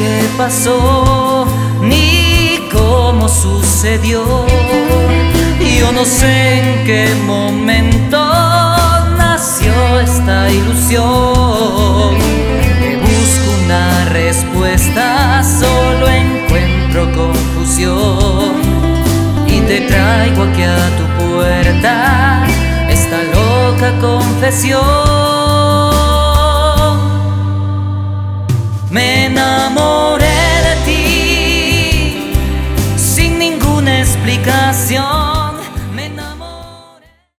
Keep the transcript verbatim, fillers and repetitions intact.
qué pasó ni cómo sucedió. Yo no sé en qué momento nació esta ilusión. Te busco una respuesta, solo encuentro confusión. Y te traigo aquí a tu puerta esta loca confesión. Me enamoré de ti sin ninguna explicación.